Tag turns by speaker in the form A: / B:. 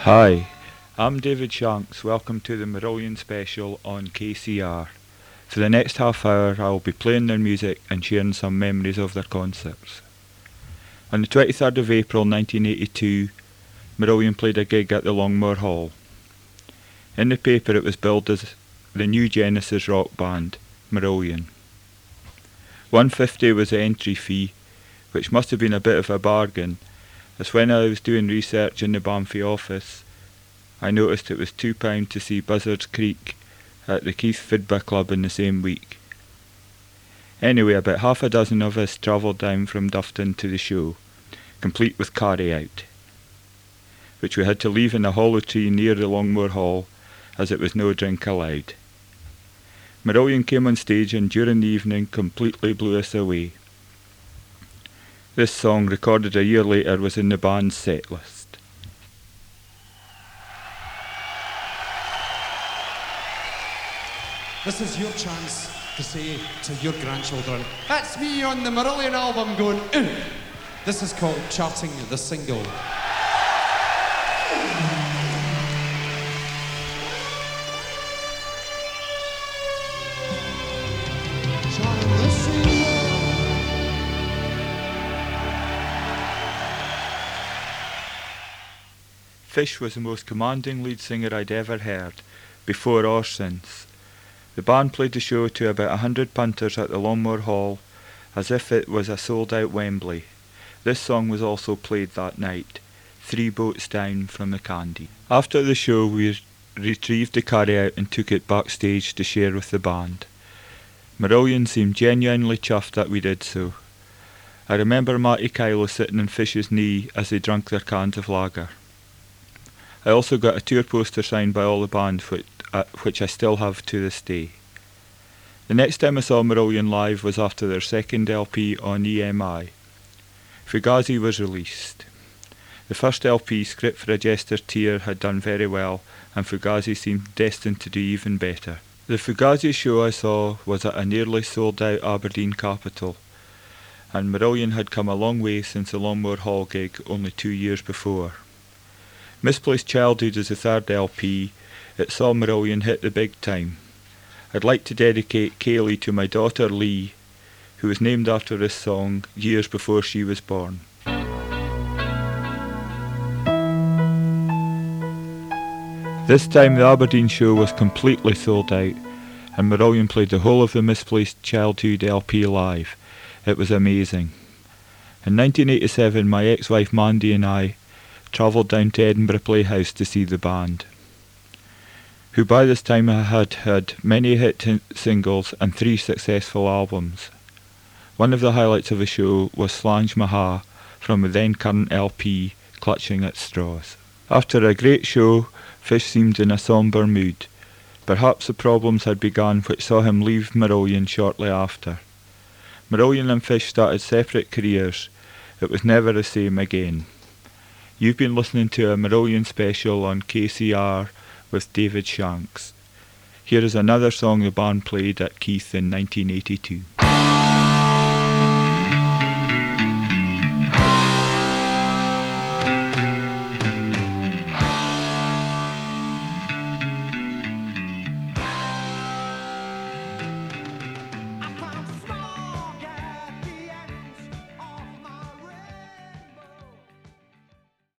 A: Hi, I'm David Shanks. Welcome to the Marillion special on KCR. For the next half hour, I will be playing their music and sharing some memories of their concerts. On the 23rd of April 1982, Marillion played a gig at the Longmore Hall. In the paper it was billed as the new Genesis rock band, Marillion. £1.50 was the entry fee, which must have been a bit of a bargain, as when I was doing research in the Banffy office, I noticed it was £2 to see Buzzards Creek at the Keith Fidba Club in the same week. Anyway, about half a dozen of us travelled down from Dufton to the show, complete with carry-out, which we had to leave in a hollow tree near the Longmore Hall, as it was no drink allowed. Marillion came on stage and during the evening completely blew us away. This song, recorded a year later, was in the band's set list.
B: This is your chance to say to your grandchildren, "That's me on the Marillion album going, ooh." This is called Charting the Single.
A: Fish was the most commanding lead singer I'd ever heard, before or since. The band played the show to about 100 punters at the Longmore Hall, as if it was a sold-out Wembley. This song was also played that night, 3 boats down from the Candy. After the show we retrieved the carry-out and took it backstage to share with the band. Marillion seemed genuinely chuffed that we did so. I remember Matty Kylo sitting on Fish's knee as they drank their cans of lager. I also got a tour poster signed by all the band, which I still have to this day. The next time I saw Marillion live was after their second LP on EMI. Fugazi was released. The first LP, Script for a Jester's Tear, had done very well, and Fugazi seemed destined to do even better. The Fugazi show I saw was at a nearly sold-out Aberdeen Capitol, and Marillion had come a long way since the Longmore Hall gig only 2 years before. Misplaced Childhood is the third LP. It saw Marillion hit the big time. I'd like to dedicate Kaylee to my daughter Lee, who was named after this song years before she was born. This time the Aberdeen show was completely sold out, and Marillion played the whole of the Misplaced Childhood LP live. It was amazing. In 1987 my ex-wife Mandy and I travelled down to Edinburgh Playhouse to see the band, who by this time had had many hit singles and 3 successful albums. One of the highlights of the show was Slange Maha from the then current LP Clutching at Straws. After a great show, Fish seemed in a sombre mood. Perhaps the problems had begun which saw him leave Marillion shortly after. Marillion and Fish started separate careers. It was never the same again. You've been listening to a Marillion special on KCR with David Shanks. Here is another song the band played at Keith in 1982.